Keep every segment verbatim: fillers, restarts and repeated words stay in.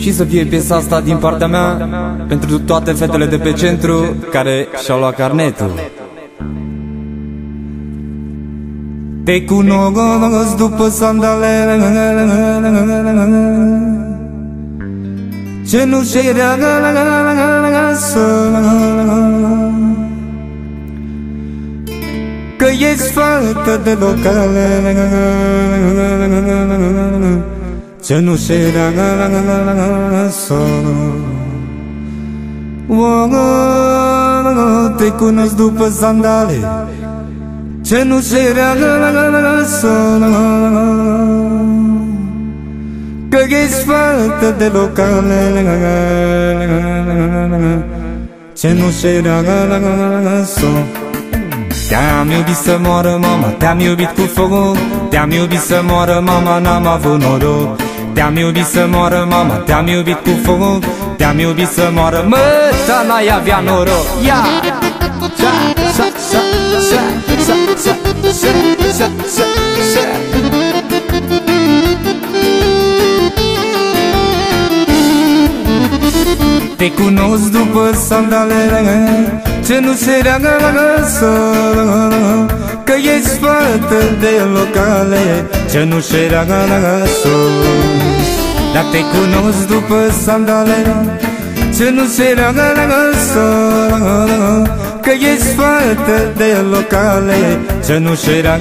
Și să fie piesa asta din partea mea pentru toate fetele de pe centru care și-au luat carnetul. Te cunosc după sandale cenușerea că ești fată de locale cenușerea te cunosc după sandale cenușerea că ești fată de locale cenușerea te-am iubit să moară mama, te-am iubit cu foc. Te-am iubit să moară mama, n-am avut noroc. Te-am iubit să moară mama, te-am iubit cu foc. Te-am iubit să moară, mă, dar n-ai avea noroc. Ia! Sa, sa, sa, sa, sa, sa, sa, sa, sa, sa. Te cunosc după sandalele cenușerea că ești fată de locale cenușerea dar te cunosc după sandalele cenușerea că ești fată de locale cenușerea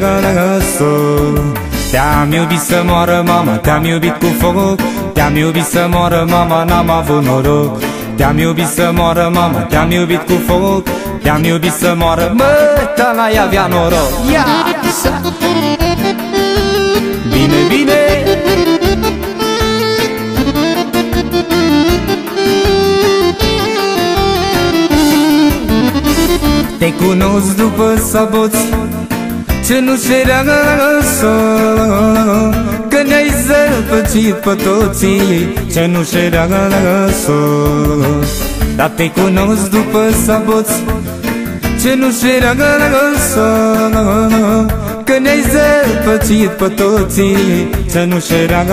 te-am iubit să moară mama, te-am iubit cu foc. Te-am iubit să moară mama, n-am avut noroc. Te-am iubit să moară mama, te-am iubit cu foc. Te-am iubit să moară, mă, dar n-ai avea noroc. Ia! Bine, bine! Te cunosc după saboți cenușerea că ne-ai zăpăcit pe toții cenușerea dar te cunosc după saboți cenușerea că ne-ai zăpăcit pe toții cenușerea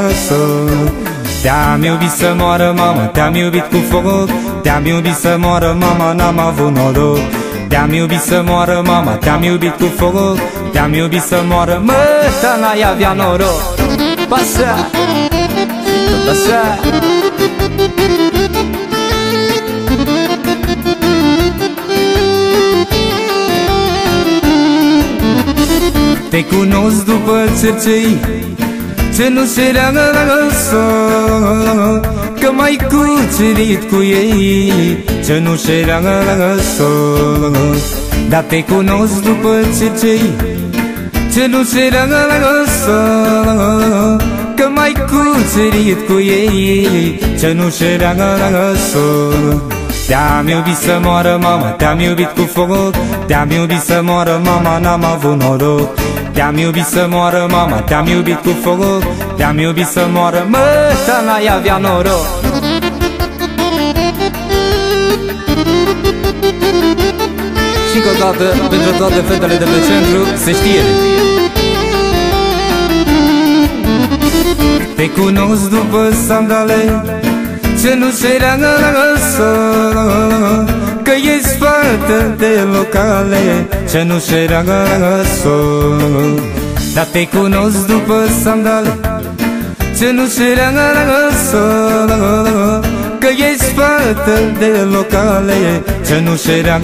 te-am iubit să moară mama, te-am iubit cu foc. Te-am iubit să moară mama, n-am avut noroc. Te-am iubit să moară mama, te-am iubit cu foc. Te-am iubit să moară, mă, dar n-ai avea noroc. Pasă! Tot așa! Te cunosc după cercei cenușerea că m-ai cucerit cu ei cenușerea dar te cunosc după cercei cenușerea că m-ai cucerit cu ei cenușerea te-am iubit să moară mama, te-am iubit cu foc. Te-am iubit să moară mama, n-am avut noroc. Te-am iubit să moară mama, te-am iubit cu foc. Te-am iubit să moară, mă, dar n-ai avea noroc. Și încă o dată, pentru toate fetele de pe centru, se știe. Te cunosc după sandale cenușerea că ești fată de locale cenușerea dar te cunosc după sandale cenușerea că ești fată de locale cenușerea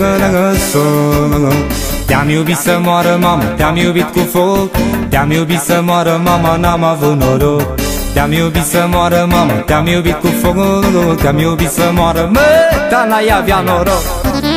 te-am iubit să moară mama, te-am iubit cu foc. Te-am iubit să moară mama, n-am avut noroc. Te-am iubit să moară mama, te-am iubit cu foc. Te-am iubit să moară, mă, dar n-ai avea noroc.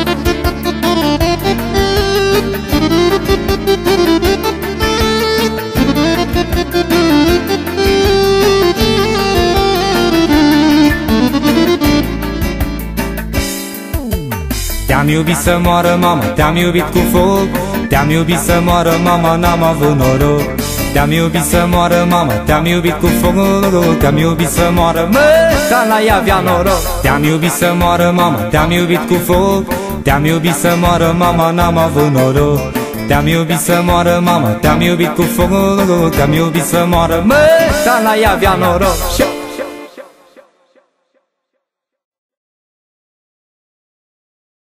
Te-am iubit să moară mama, te-am iubit cu foc. Te-am iubit să moară mama, n-am avut noroc. Te-am iubit să moară mama, te-am iubit cu foc. Te-am iubit să moară, mă, dar n-ai avea noroc. Te-am iubit să moară mama, te-am iubit cu foc. Te-am iubit să moară mama, n-am avut noroc. Te-am iubit să moară mama, te-am iubit cu foc. Te-am iubit să moară, mă, dar n-ai avea noroc.